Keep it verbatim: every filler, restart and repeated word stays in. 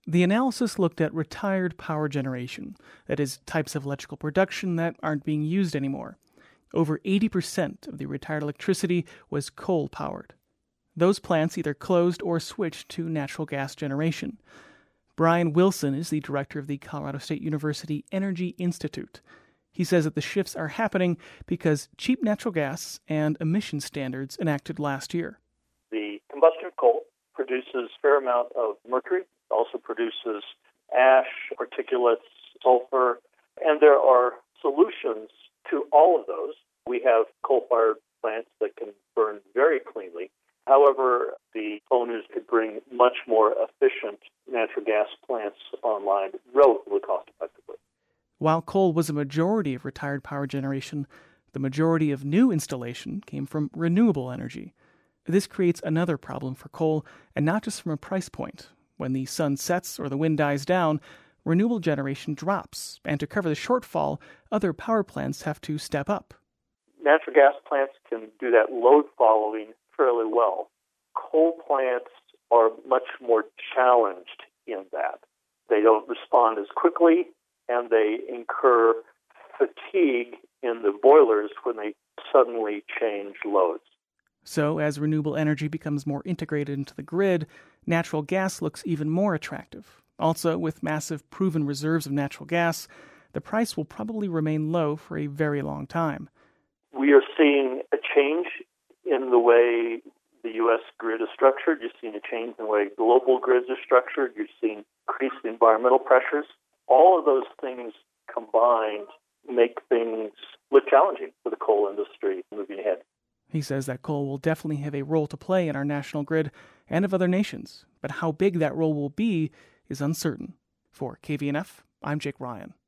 The analysis looked at retired power generation, that is, types of electrical production that aren't being used anymore. Over eighty percent of the retired electricity was coal-powered. Those plants either closed or switched to natural gas generation. Brian Wilson is the director of the Colorado State University Energy Institute. He says that the shifts are happening because cheap natural gas and emission standards enacted last year. The combustion of coal produces a fair amount of mercury, also produces ash, particulates, sulfur, and there are solutions to all of those. We have coal-fired plants that can burn very cleanly. However, the owners could bring much more efficient natural gas plants online relatively cost-effectively. While coal was a majority of retired power generation, the majority of new installation came from renewable energy. This creates another problem for coal, and not just from a price point. When the sun sets or the wind dies down, renewable generation drops, and to cover the shortfall, other power plants have to step up. Natural gas plants can do that load following fairly well. Coal plants are much more challenged in that. They don't respond as quickly, and they incur fatigue in the boilers when they suddenly change loads. So, as renewable energy becomes more integrated into the grid, natural gas looks even more attractive. Also, with massive proven reserves of natural gas, the price will probably remain low for a very long time. We are seeing a change in the way the U S grid is structured. You're seeing a change in the way global grids are structured. You're seeing increased environmental pressures. All of those things combined make things look challenging for the coal industry moving ahead. He says that coal will definitely have a role to play in our national grid and of other nations, but how big that role will be is uncertain. For K V N F, I'm Jake Ryan.